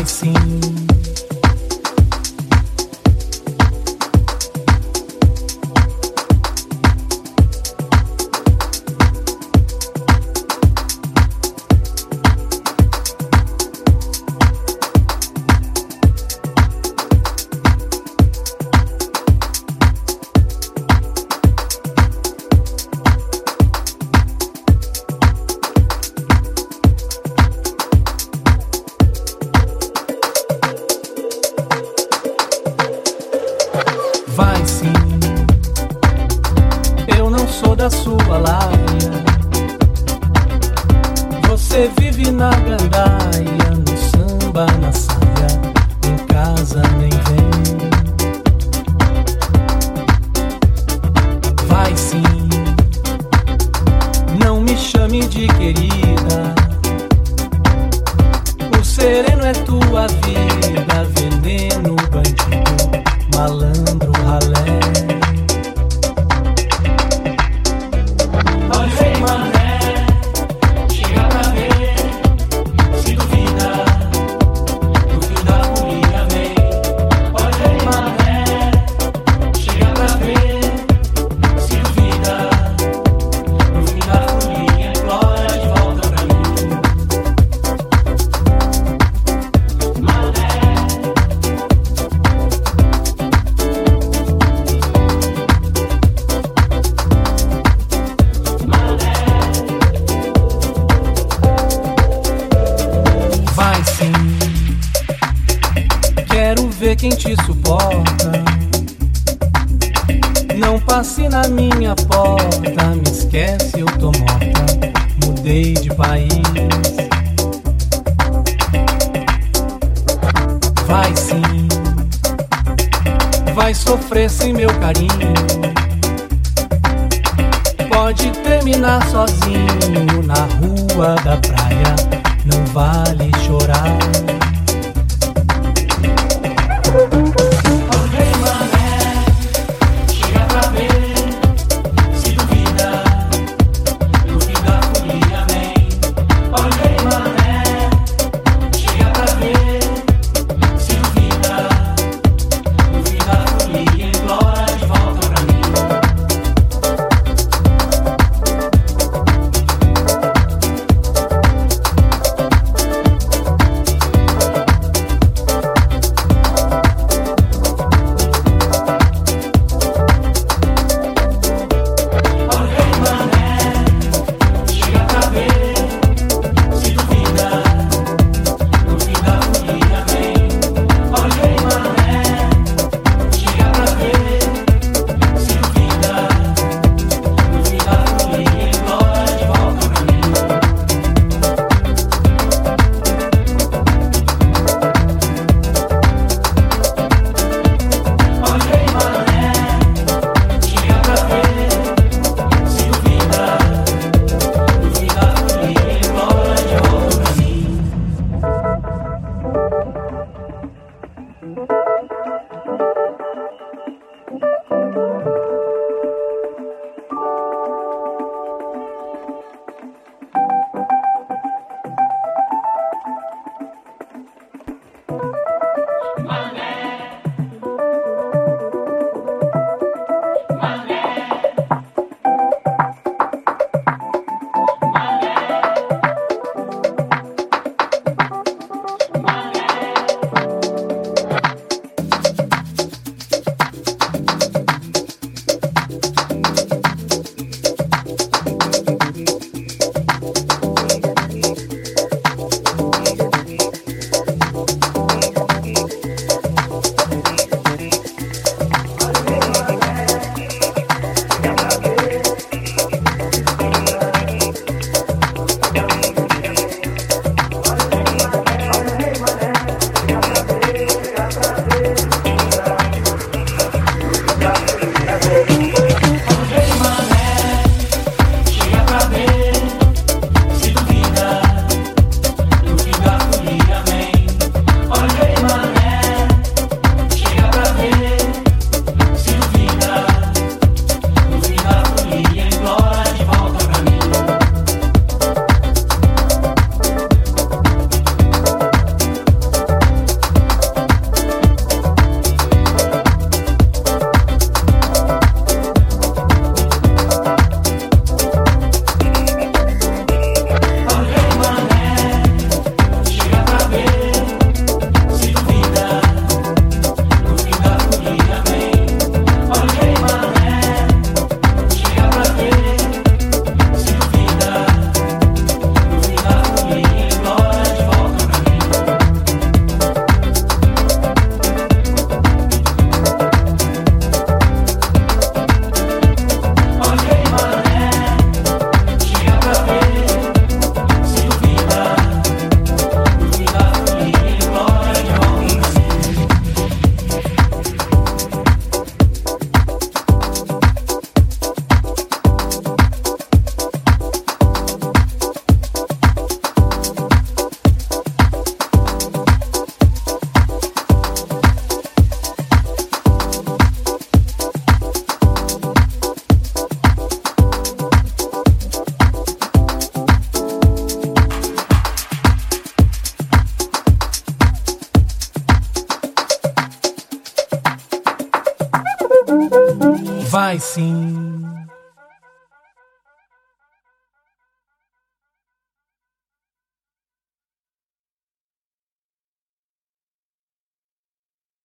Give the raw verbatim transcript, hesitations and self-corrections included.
Vai sim. Vai sim, eu não sou da sua laia. Você vive na gandaia, no samba, na saia, em casa nem vem. Vai sim, não me chame de querida. O sereno é tua vida, veneno, bandido, malandro, ralé. Olha aí, mané, chega pra ver. Se duvida, no fim da folia vem. Olha aí, mané, chega pra ver. Se duvida, no fim da folia implora de volta pra mim. Mané. Vai sim, quero ver quem te suporta. Não passe na minha porta, me esquece, eu tô morta. Mudei de país. Vai sim, vai sofrer sem meu carinho. Pode terminar sozinho na rua da praia, não vale chorar. Ok, mané, chega pra ver. Se duvida, no fim da folia vem. Ok, mané, chega pra ver. Se duvida, no fim da folia implora de volta pra mim. assim.